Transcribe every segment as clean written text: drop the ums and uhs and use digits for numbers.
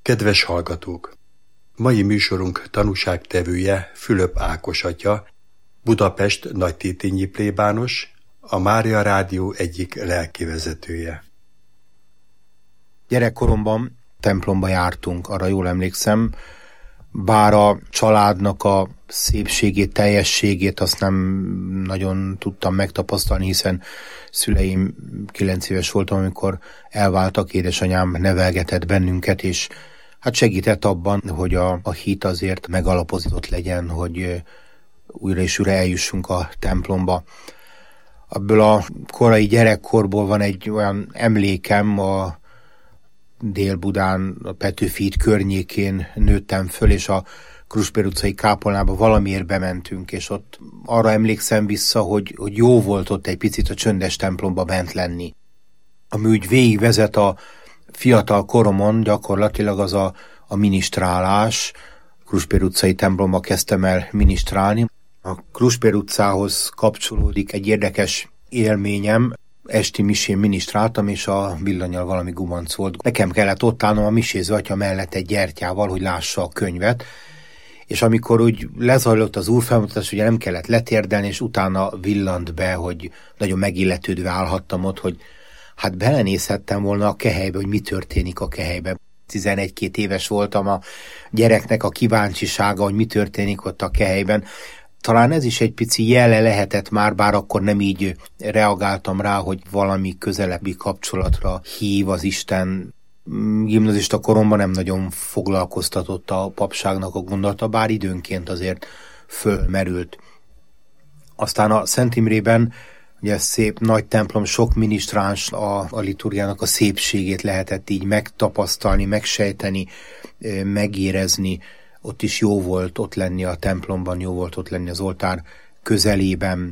Kedves hallgatók! Mai műsorunk tanúságtevője Fülöp Ákos atya, Budapest nagytétényi plébános, a Mária Rádió egyik lelkivezetője. Gyerekkoromban templomba jártunk, arra jól emlékszem, bár a családnak a szépségét, teljességét azt nem nagyon tudtam megtapasztalni, hiszen szüleim 9 éves voltam, amikor elváltak, édesanyám nevelgetett bennünket, és hát segített abban, hogy a hit azért megalapozott legyen, hogy újra és újra eljussunk a templomba. Ebből a korai gyerekkorból van egy olyan emlékem, a Dél-Budán, a Petőfi híd környékén nőttem föl, és a Kruspér utcai kápolnába valamiért bementünk, és ott arra emlékszem vissza, hogy jó volt ott egy picit a csöndes templomba bent lenni. Ami úgy végigvezet a fiatal koromon, gyakorlatilag az a minisztrálás. Kruspér utcai templomba kezdtem el minisztrálni. A Kruspér utcához kapcsolódik egy érdekes élményem. Esti misén minisztráltam, és a villannyal valami gubanc volt. Nekem kellett ott állnom a miséző atya mellett egy gyertyával, hogy lássa a könyvet, és amikor úgy lezajlott az úrfelmutatás, ugye nem kellett letérdelni, és utána villant be, hogy nagyon megilletődve állhattam ott, hogy hát belenézhettem volna a kehelybe, hogy mi történik a kehelyben. 11-2 éves voltam, a gyereknek a kíváncsisága, hogy mi történik ott a kehelyben. Talán ez is egy pici jele lehetett már, bár akkor nem így reagáltam rá, hogy valami közelebbi kapcsolatra hív az Isten. Gimnazista koromban nem nagyon foglalkoztatott a papságnak a gondolata, bár időnként azért fölmerült. Aztán a Szent Imrében, ugye szép nagy templom, sok minisztráns, a liturgiának a szépségét lehetett így megtapasztalni, megsejteni, megérezni. Ott is jó volt ott lenni a templomban, jó volt ott lenni az oltár közelében.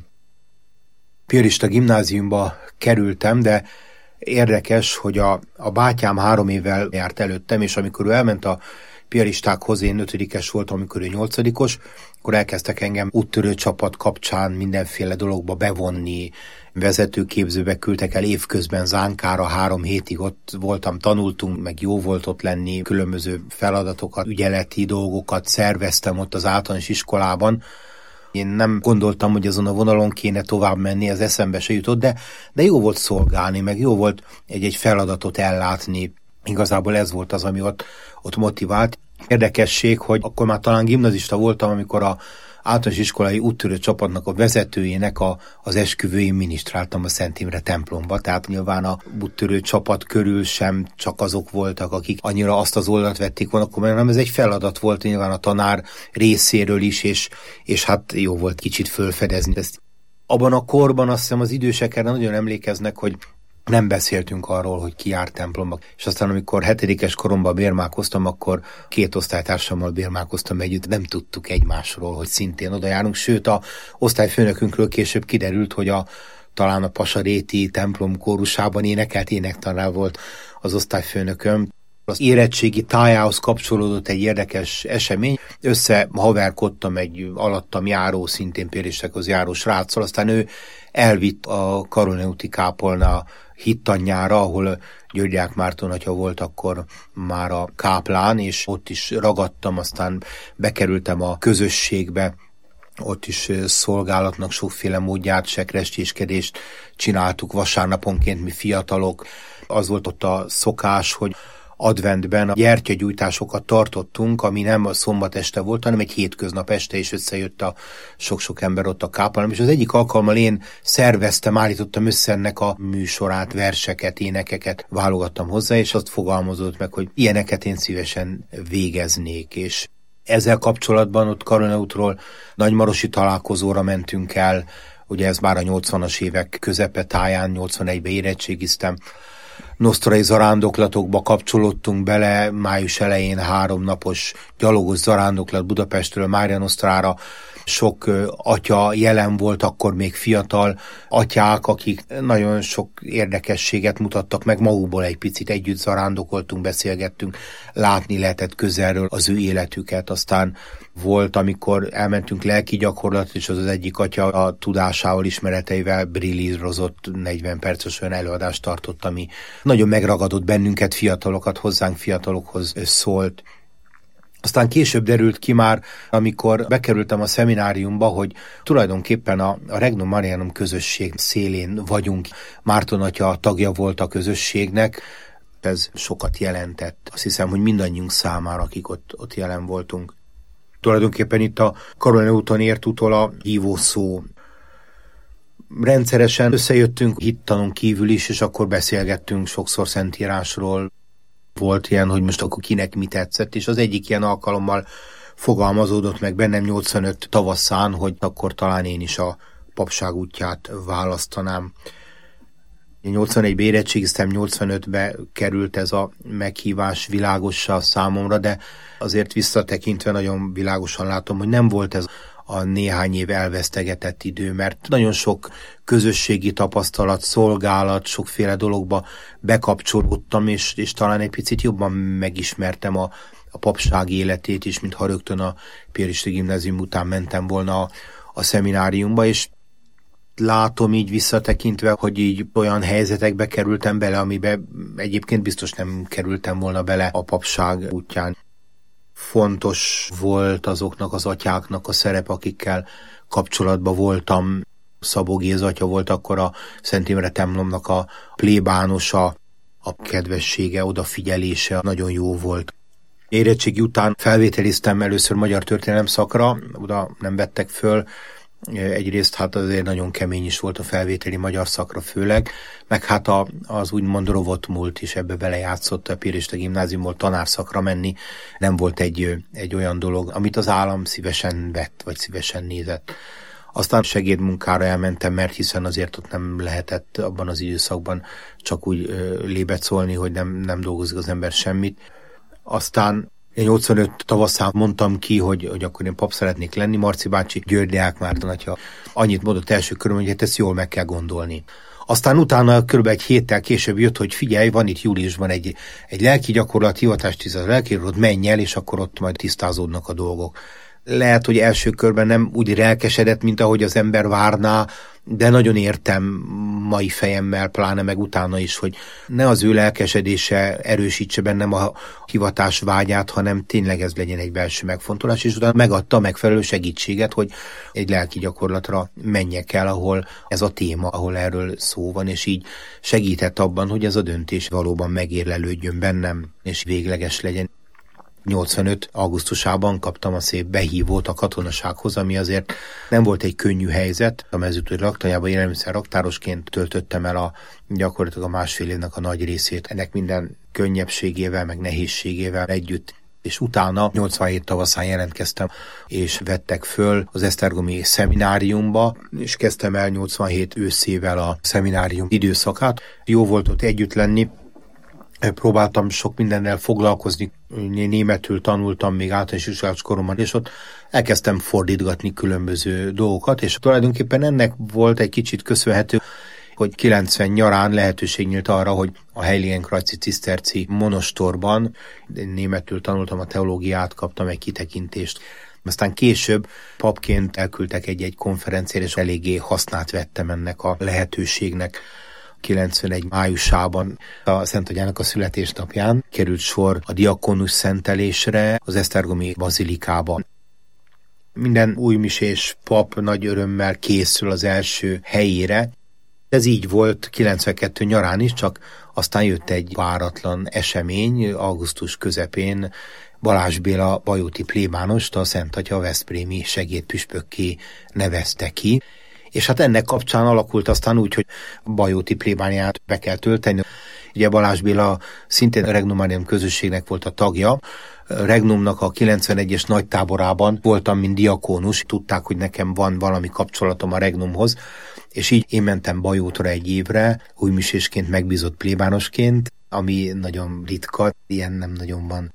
Piarista gimnáziumba kerültem, de érdekes, hogy a bátyám 3 évvel járt előttem, és amikor ő elment a piaristákhoz, én 5-es voltam, amikor ő 8-os, akkor elkezdtek engem úttörő csapat kapcsán mindenféle dologba bevonni, vezetőképzőbe küldtek el évközben Zánkára, 3 hétig ott voltam, tanultunk, meg jó volt ott lenni, különböző feladatokat, ügyeleti dolgokat szerveztem ott az általános iskolában. Én nem gondoltam, hogy azon a vonalon kéne tovább menni, ez eszembe se jutott, de jó volt szolgálni, meg jó volt egy feladatot ellátni. Igazából ez volt az, ami ott motivált. Érdekesség, hogy akkor már talán gimnazista voltam, amikor az általános iskolai úttörő csapatnak a vezetőjének az esküvőjén minisztráltam a Szent Imre templomba, tehát nyilván a úttörő csapat körül sem csak azok voltak, akik annyira azt az oldalt vették volna, akkor nem, ez egy feladat volt nyilván a tanár részéről is, és hát jó volt kicsit fölfedezni ezt. Abban a korban azt hiszem az idősek erre nagyon emlékeznek, hogy nem beszéltünk arról, hogy ki jár templomba. És aztán, amikor 7-es koromban bérmálkoztam, akkor 2 osztálytársammal bérmálkoztam együtt, nem tudtuk egymásról, hogy szintén oda járunk. Sőt, a osztályfőnökünkről később kiderült, hogy talán a Pasaréti templom kórusában énekelt énektanár volt az osztályfőnököm. Az érettségi tájához kapcsolódott egy érdekes esemény. Összehaverkodtam egy alattam járó, szintén piaristákhoz járó sráccal, aztán ő elvitt a Karolneuti kápolna hittanjára, ahol Györgyák Márton atya volt akkor már a káplán, és ott is ragadtam, aztán bekerültem a közösségbe, ott is szolgálatnak sokféle módját, sekrestéskedést csináltuk vasárnaponként mi fiatalok. Az volt ott a szokás, hogy adventben a gyertyagyújtásokat tartottunk, ami nem a szombat este volt, hanem egy hétköznap este, és összejött a sok-sok ember ott a kápolnában, és az egyik alkalommal én szerveztem, állítottam össze ennek a műsorát, verseket, énekeket válogattam hozzá, és azt fogalmazott meg, hogy ilyeneket én szívesen végeznék, és ezzel kapcsolatban ott Karolneutról nagymarosi találkozóra mentünk el, ugye ez már a 80-as évek közepetáján, 81-ben érettségiztem, nosztorai zarándoklatokba kapcsolódtunk bele, május elején 3 napos gyalogos zarándoklat Budapestről Mária Nosztrára, sok atya jelen volt, akkor még fiatal atyák, akik nagyon sok érdekességet mutattak meg magukból egy picit. Együtt zarándokoltunk, beszélgettünk, látni lehetett közelről az ő életüket. Aztán volt, amikor elmentünk lelki gyakorlat, és az egyik atya a tudásával, ismereteivel brillírozott, 40 perces olyan előadást tartott, ami nagyon megragadott bennünket, fiatalokat, hozzánk fiatalokhoz szólt. Aztán később derült ki már, amikor bekerültem a szemináriumba, hogy tulajdonképpen a Regnum Marianum közösség szélén vagyunk. Márton atya tagja volt a közösségnek, ez sokat jelentett. Azt hiszem, hogy mindannyiunk számára, akik ott jelen voltunk. Tulajdonképpen itt a Karoline úton ért utol a hívószó. Rendszeresen összejöttünk hittanon kívül is, és akkor beszélgettünk sokszor Szentírásról. Volt ilyen, hogy most akkor kinek mi tetszett, és az egyik ilyen alkalommal fogalmazódott meg bennem 85 tavaszán, hogy akkor talán én is a papság útját választanám. 81-ben érettségiztem, 85-be került ez a meghívás világossá számomra, de azért visszatekintve nagyon világosan látom, hogy nem volt ez a néhány év elvesztegetett idő, mert nagyon sok közösségi tapasztalat, szolgálat, sokféle dologba bekapcsolódtam, és talán egy picit jobban megismertem a papság életét is, mintha rögtön a piarista gimnázium után mentem volna a szemináriumba, és látom így visszatekintve, hogy így olyan helyzetekbe kerültem bele, amiben egyébként biztos nem kerültem volna bele a papság útján. Fontos volt azoknak az atyáknak a szerep, akikkel kapcsolatban voltam. Szabó Géza atya volt akkor a Szent Imre templomnak a plébánosa, a kedvessége, odafigyelése nagyon jó volt. Érettségi után felvételiztem először magyar történelem szakra, oda nem vettek föl. Egyrészt hát azért nagyon kemény is volt a felvételi magyar szakra főleg, meg hát az úgymond rovott múlt is ebbe belejátszott, a piarista gimnáziumból tanárszakra menni nem volt egy olyan dolog, amit az állam szívesen vett, vagy szívesen nézett. Aztán segédmunkára elmentem, mert hiszen azért ott nem lehetett abban az időszakban csak úgy lébecolni, hogy nem dolgozik az ember semmit. Aztán én 85 tavaszán mondtam ki, hogy akkor én pap szeretnék lenni. Marci bácsi, György Deák Márton atya annyit mondott első körben, hogy hát ezt jól meg kell gondolni. Aztán utána kb. Egy héttel később jött, hogy figyelj, van itt júliusban egy lelki gyakorlat, hivatást lelkirod, menj el, és akkor ott majd tisztázódnak a dolgok. Lehet, hogy első körben nem úgy relkesedett, mint ahogy az ember várná, de nagyon értem mai fejemmel, pláne meg utána is, hogy ne az ő lelkesedése erősítse bennem a hivatás vágyát, hanem tényleg ez legyen egy belső megfontolás, és utána megadta a megfelelő segítséget, hogy egy lelki gyakorlatra menjek el, ahol ez a téma, ahol erről szó van, és így segített abban, hogy ez a döntés valóban megérlelődjön bennem, és végleges legyen. 85. augusztusában kaptam a szép behívót a katonasághoz, ami azért nem volt egy könnyű helyzet. A mezőtúri laktanyában élelmiszer raktárosként töltöttem el gyakorlatilag a másfél évnek a nagy részét. Ennek minden könnyebbségével, meg nehézségével együtt. És utána 87 tavaszán jelentkeztem, és vettek föl az esztergomi szemináriumba, és kezdtem el 87 őszével a szeminárium időszakát. Jó volt ott együtt lenni, próbáltam sok mindennel foglalkozni, németül tanultam még általános iskolás koromban, és ott elkezdtem fordítgatni különböző dolgokat, és tulajdonképpen ennek volt egy kicsit köszönhető, hogy 90 nyarán lehetőség nyílt arra, hogy a Heiligenkreuzi ciszterci monostorban németül tanultam a teológiát, kaptam egy kitekintést. Aztán később papként elküldtek egy konferenciára, és eléggé hasznát vettem ennek a lehetőségnek. 91 májusában a Szent Atyának a születésnapján került sor a diakonus szentelésre az esztergomi bazilikában. Minden újmisés pap nagy örömmel készül az első helyére. Ez így volt 92 nyarán is, csak aztán jött egy váratlan esemény, augusztus közepén Balázs Béla bajóti plébánost a Szent Atya veszprémi segédpüspökké nevezte ki. És hát ennek kapcsán alakult aztán úgy, hogy bajóti plébániát be kell tölteni. Ugye Balázs Béla szintén a Regnum Marianum közösségnek volt a tagja. Regnumnak a 91-es nagy táborában voltam, mint diakónus. Tudták, hogy nekem van valami kapcsolatom a Regnumhoz, és így én mentem bajótra egy évre, újmisésként megbízott plébánosként, ami nagyon ritka, ilyen nem nagyon van.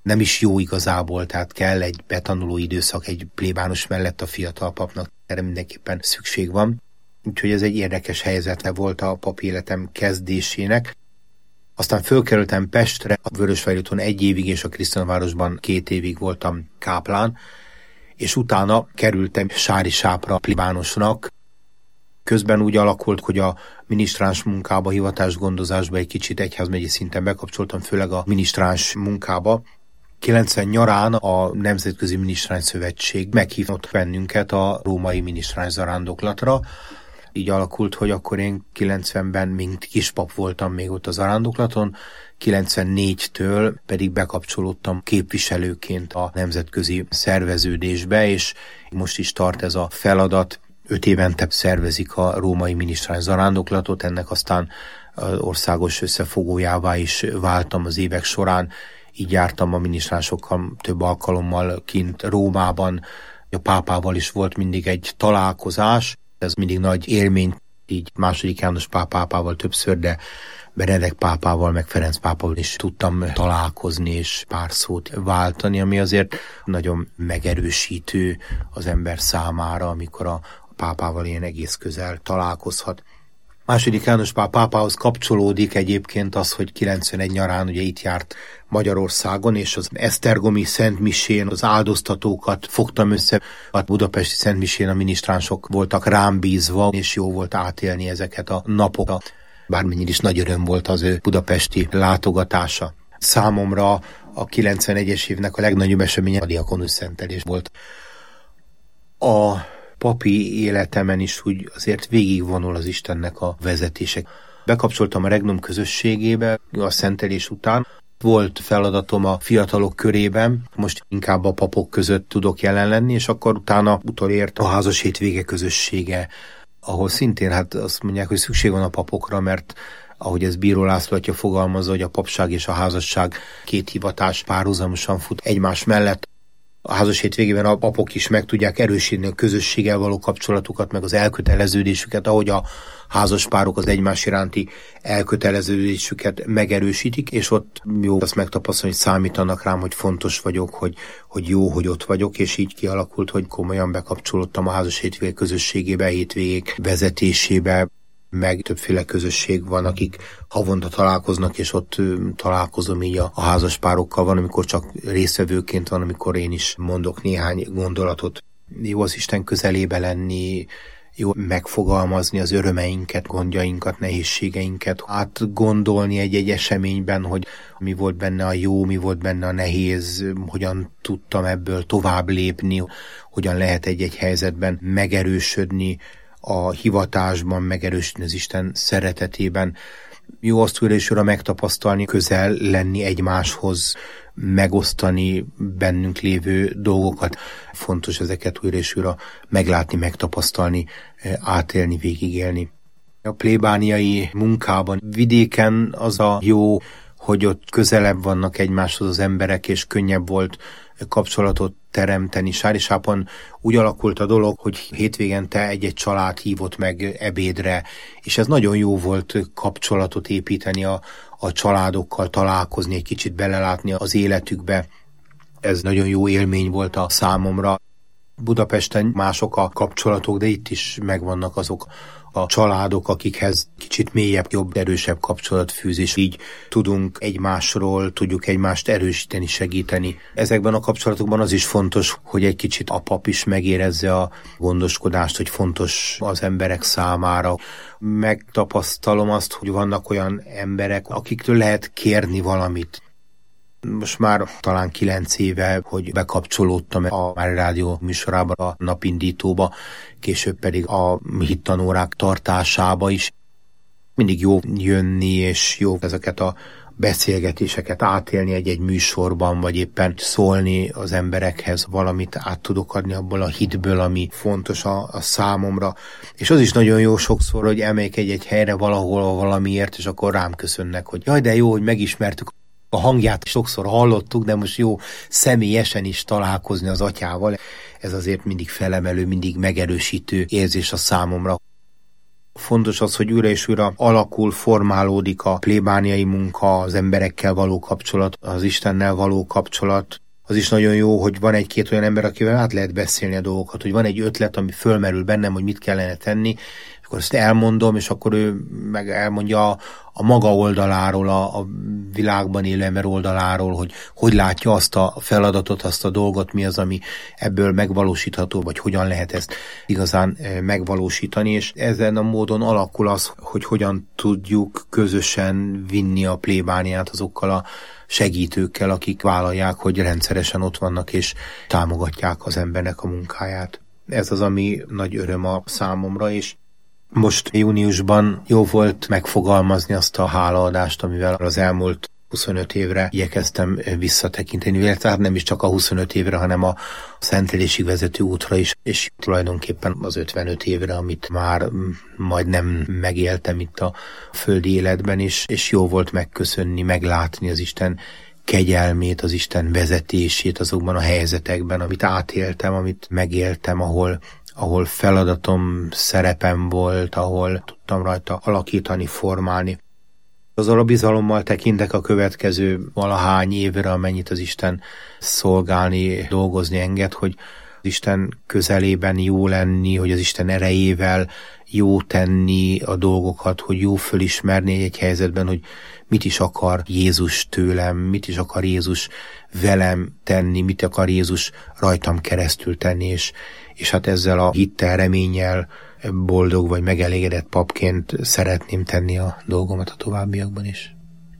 nem is jó igazából, tehát kell egy betanuló időszak egy plébános mellett a fiatal papnak, erre mindenképpen szükség van. Úgyhogy ez egy érdekes helyzete volt a papi életem kezdésének. Aztán fölkerültem Pestre, a Vörösfehérúton 1 évig, és a Krisztiánvárosban 2 évig voltam káplán, és utána kerültem Sárisápra plébánosnak. Közben úgy alakult, hogy a minisztráns munkába, hivatásgondozásba egy kicsit egyházmegyi szinten bekapcsoltam, főleg a minisztráns munkába. 90 nyarán a Nemzetközi Minisztráns Szövetség meghívott bennünket a római minisztráns zarándoklatra. Így alakult, hogy akkor én 90-ben mint kispap voltam még ott a zarándoklaton, 94-től pedig bekapcsolódtam képviselőként a nemzetközi szerveződésbe, és most is tart ez a feladat. 5 évente szervezik a római minisztráns zarándoklatot, ennek aztán országos összefogójává is váltam az évek során. Így jártam a minisztránsokkal több alkalommal kint Rómában, a pápával is volt mindig egy találkozás, ez mindig nagy élmény, így II. János pápával többször, de Benedek pápával, meg Ferenc pápával is tudtam találkozni és pár szót váltani, ami azért nagyon megerősítő az ember számára, amikor a pápával ilyen egész közel találkozhat. II. János pápához kapcsolódik egyébként az, hogy 91 nyarán ugye itt járt Magyarországon, és az esztergomi szentmisén az áldoztatókat fogtam össze. A budapesti szentmisén a minisztránsok voltak rám bízva, és jó volt átélni ezeket a napokat. Bármennyire is nagy öröm volt az ő budapesti látogatása. Számomra a 91-es évnek a legnagyobb eseménye a diakonus szentelés volt. A papi életemen is úgy azért végigvonul az Istennek a vezetése. Bekapcsoltam a Regnum közösségébe a szentelés után. Volt feladatom a fiatalok körében, most inkább a papok között tudok jelen lenni, és akkor utána utolért a házas hétvége közössége, ahol szintén hát azt mondják, hogy szükség van a papokra, mert ahogy ez Bíró László atya fogalmazza, hogy a papság és a házasság 2 hivatás párhuzamosan fut egymás mellett. A házas hétvégében a papok is meg tudják erősíteni a közösséggel való kapcsolatukat, meg az elköteleződésüket, ahogy a házaspárok az egymás iránti elköteleződésüket megerősítik, és ott jó azt megtapasztalni, hogy számítanak rám, hogy fontos vagyok, hogy jó, hogy ott vagyok, és így kialakult, hogy komolyan bekapcsolódtam a házas hétvége közösségébe, hétvégék vezetésébe, meg többféle közösség van, akik havonta találkoznak, és ott találkozom így a házaspárokkal. Van, amikor csak résztvevőként, van, amikor én is mondok néhány gondolatot. Jó az Isten közelébe lenni, jó megfogalmazni az örömeinket, gondjainkat, nehézségeinket, átgondolni egy eseményben, hogy mi volt benne a jó, mi volt benne a nehéz, hogyan tudtam ebből tovább lépni, hogyan lehet egy helyzetben megerősödni, a hivatásban, megerősíteni az Isten szeretetében. Jó azt újra és újra megtapasztalni, közel lenni egymáshoz, megosztani bennünk lévő dolgokat. Fontos ezeket újra és újra meglátni, megtapasztalni, átélni, végigélni. A plébániai munkában vidéken az a jó, hogy ott közelebb vannak egymáshoz az emberek, és könnyebb volt kapcsolatot teremteni. Sárisápon úgy alakult a dolog, hogy hétvégente egy-egy család hívott meg ebédre, és ez nagyon jó volt kapcsolatot építeni a családokkal, találkozni, egy kicsit belelátni az életükbe. Ez nagyon jó élmény volt a számomra. Budapesten mások a kapcsolatok, de itt is megvannak azok a családok, akikhez kicsit mélyebb, jobb, erősebb kapcsolatfűzés. Így tudunk egymásról, tudjuk egymást erősíteni, segíteni. Ezekben a kapcsolatokban az is fontos, hogy egy kicsit a pap is megérezze a gondoskodást, hogy fontos az emberek számára. Megtapasztalom azt, hogy vannak olyan emberek, akiktől lehet kérni valamit. Most már talán 9 éve, hogy bekapcsolódtam a Mária Rádió műsorába, a napindítóba, később pedig a hittanórák tartásába is. Mindig jó jönni, és jó ezeket a beszélgetéseket átélni egy-egy műsorban, vagy éppen szólni az emberekhez, valamit át tudok adni abból a hitből, ami fontos a számomra. És az is nagyon jó sokszor, hogy elmegyek egy helyre valahol valamiért, és akkor rám köszönnek, hogy jaj, de jó, hogy megismertük. A hangját sokszor hallottuk, de most jó személyesen is találkozni az atyával. Ez azért mindig felemelő, mindig megerősítő érzés a számomra. Fontos az, hogy újra és újra alakul, formálódik a plébániai munka, az emberekkel való kapcsolat, az Istennel való kapcsolat. Az is nagyon jó, hogy van egy-két olyan ember, akivel át lehet beszélni a dolgokat, hogy van egy ötlet, ami fölmerül bennem, hogy mit kellene tenni, akkor ezt elmondom, és akkor ő meg elmondja a maga oldaláról, a világban élő ember oldaláról, hogy látja azt a feladatot, azt a dolgot, mi az, ami ebből megvalósítható, vagy hogyan lehet ezt igazán megvalósítani, és ezen a módon alakul az, hogy hogyan tudjuk közösen vinni a plébániát azokkal a segítőkkel, akik vállalják, hogy rendszeresen ott vannak, és támogatják az embernek a munkáját. Ez az, ami nagy öröm a számomra, és most júniusban jó volt megfogalmazni azt a hálaadást, amivel az elmúlt 25 évre igyekeztem visszatekinteni, illetve nem is csak a 25 évre, hanem a szentelésig vezető útra is, és tulajdonképpen az 55 évre, amit már majdnem megéltem itt a földi életben is, és jó volt megköszönni, meglátni az Isten kegyelmét, az Isten vezetését azokban a helyzetekben, amit átéltem, amit megéltem, ahol feladatom, szerepem volt, ahol tudtam rajta alakítani, formálni. Azzal a bizalommal tekintek a következő valahány évre, amennyit az Isten szolgálni, dolgozni enged, hogy az Isten közelében jó lenni, hogy az Isten erejével jó tenni a dolgokat, hogy jó fölismerni egy helyzetben, hogy mit is akar Jézus tőlem, mit is akar Jézus velem tenni, mit akar Jézus rajtam keresztül tenni, és hát ezzel a hittel, reménnyel, boldog vagy megelégedett papként szeretném tenni a dolgomat a továbbiakban is.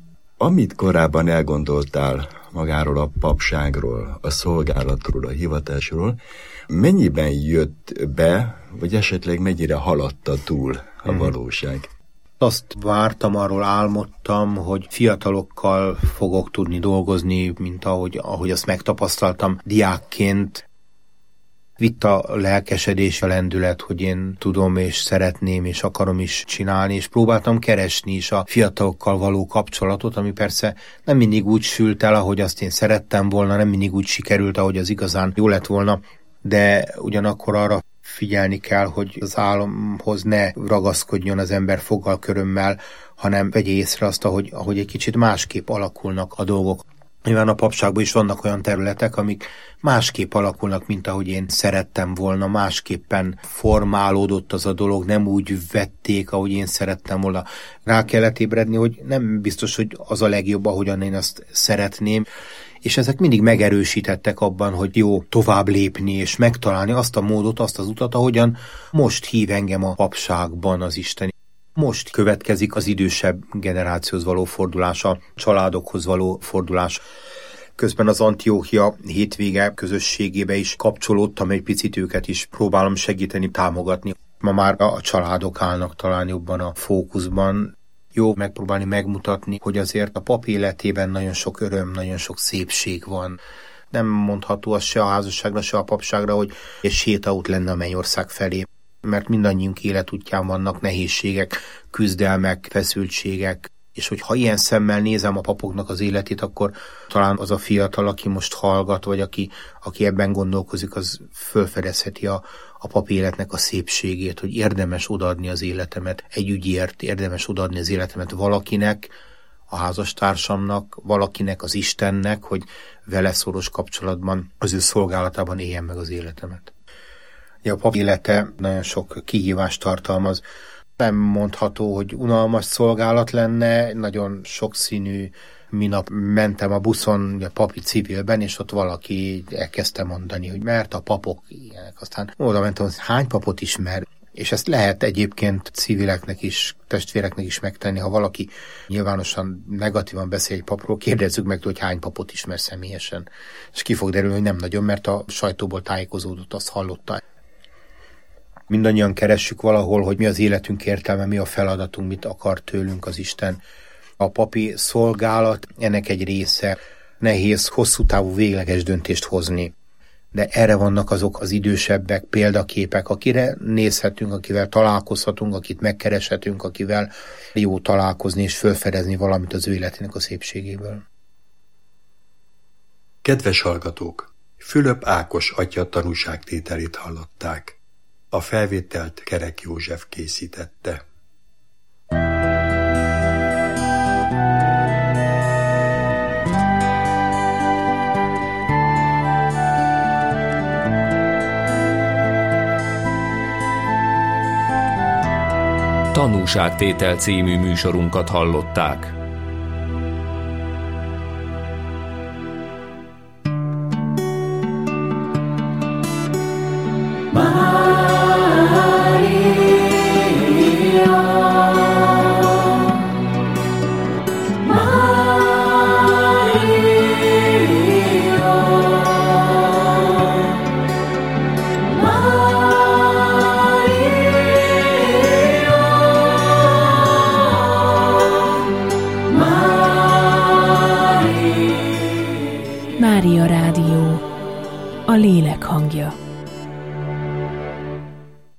Amit korábban elgondoltál magáról a papságról, a szolgálatról, a hivatásról, mennyiben jött be, vagy esetleg mennyire haladta túl a valóság? Azt vártam, arról álmodtam, hogy fiatalokkal fogok tudni dolgozni, mint ahogy azt megtapasztaltam diákként. Vitt a lelkesedés, a lendület, hogy én tudom és szeretném és akarom is csinálni, és próbáltam keresni is a fiatalokkal való kapcsolatot, ami persze nem mindig úgy sült el, ahogy azt én szerettem volna, nem mindig úgy sikerült, ahogy az igazán jó lett volna, de ugyanakkor arra figyelni kell, hogy az álomhoz ne ragaszkodjon az ember fogalkörömmel, hanem vegye észre azt, ahogy egy kicsit másképp alakulnak a dolgok. Nyilván a papságban is vannak olyan területek, amik másképp alakulnak, mint ahogy én szerettem volna, másképpen formálódott az a dolog, nem úgy vették, ahogy én szerettem volna. Rá kellett ébredni, hogy nem biztos, hogy az a legjobb, ahogyan én azt szeretném, és ezek mindig megerősítettek abban, hogy jó tovább lépni, és megtalálni azt a módot, azt az utat, ahogyan most hív engem a papságban az Isten. Most következik az idősebb generációhoz való fordulás, a családokhoz való fordulás. Közben az Antiochia hétvége közösségébe is kapcsolódtam, egy picit őket is próbálom segíteni, támogatni. Ma már a családok állnak talán jobban a fókuszban. Jó megpróbálni megmutatni, hogy azért a pap életében nagyon sok öröm, nagyon sok szépség van. Nem mondható az se a házasságra, se a papságra, hogy egy sétaút lenne a mennyország felé. Mert mindannyiunk életútján vannak nehézségek, küzdelmek, feszültségek, és hogyha ilyen szemmel nézem a papoknak az életét, akkor talán az a fiatal, aki most hallgat, vagy aki ebben gondolkozik, az felfedezheti a pap életnek a szépségét, hogy érdemes odaadni az életemet egy ügyért, érdemes odaadni az életemet valakinek, a házastársamnak, valakinek, az Istennek, hogy vele szoros kapcsolatban, az ő szolgálatában éljen meg az életemet. A pap élete nagyon sok kihívást tartalmaz. Nem mondható, hogy unalmas szolgálat lenne, nagyon sokszínű. Minap mentem a buszon, a papi civilben, és ott valaki elkezdte mondani, hogy mert a papok ilyenek. Aztán oda mentem, hogy hány papot ismer. És ezt lehet egyébként civileknek is, testvéreknek is megtenni, ha valaki nyilvánosan negatívan beszél egy papról, kérdezzük meg, hogy hány papot ismer személyesen. És ki fog derülni, hogy nem nagyon, mert a sajtóból tájékozódott, azt hallotta. Mindannyian keressük valahol, hogy mi az életünk értelme, mi a feladatunk, mit akar tőlünk az Isten. A papi szolgálat ennek egy része. Nehéz, hosszú távú végleges döntést hozni. De erre vannak azok az idősebbek, példaképek, akire nézhetünk, akivel találkozhatunk, akit megkereshetünk, akivel jó találkozni és felfedezni valamit az ő életének a szépségéből. Kedves hallgatók! Fülöp Ákos atya tanúságtételét hallották. A felvételt Kerek József készítette. Tanúságtétel című műsorunkat hallották. Mária Rádió, a lélek hangja.